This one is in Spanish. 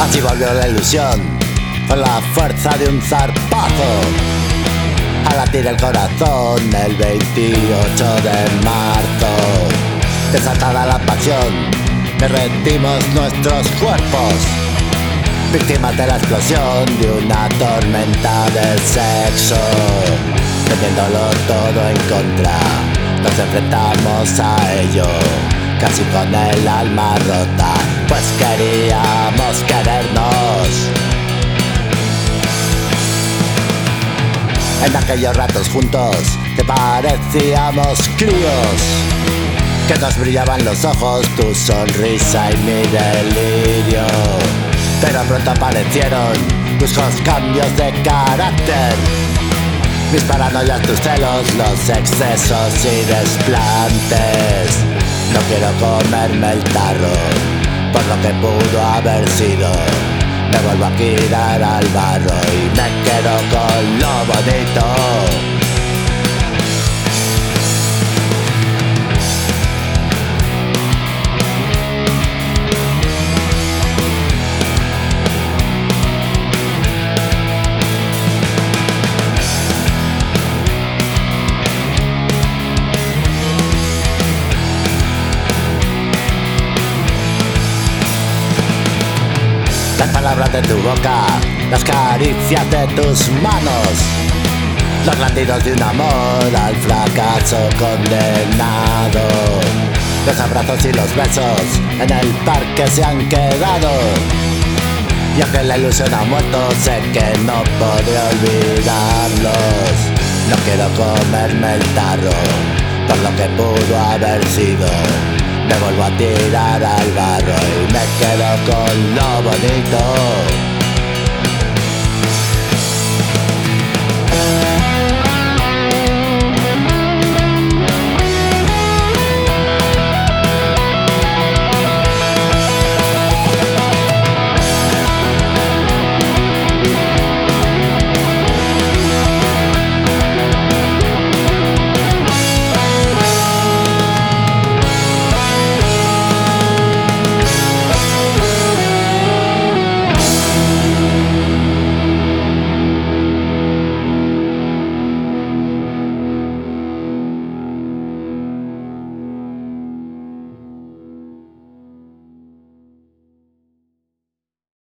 Así volvió la ilusión, con la fuerza de un zarpazo, a latir el corazón el 28 de marzo. Desatada la pasión, derretimos nuestros cuerpos, víctimas de la explosión de una tormenta del sexo. Teniéndolo todo en contra, nos enfrentamos a ello, casi con el alma rota, pues queríamos querernos. En aquellos ratos juntos que parecíamos críos, que nos brillaban los ojos, tu sonrisa y mi delirio. Pero pronto aparecieron bruscos cambios de carácter, mis paranoias, tus celos, los excesos y desplantes. No quiero comerme el tarro por lo que pudo haber sido. Me vuelvo a tirar al barro y me quedo con lo bonito. Las palabras de tu boca, las caricias de tus manos, los latidos de un amor al fracaso condenado, los abrazos y los besos en el parque se han quedado. Y aunque la ilusión ha muerto, sé que no podré olvidarlos. No quiero comerme el tarro por lo que pudo haber sido. Me vuelvo a tirar al barro y me quedo con lo bonito.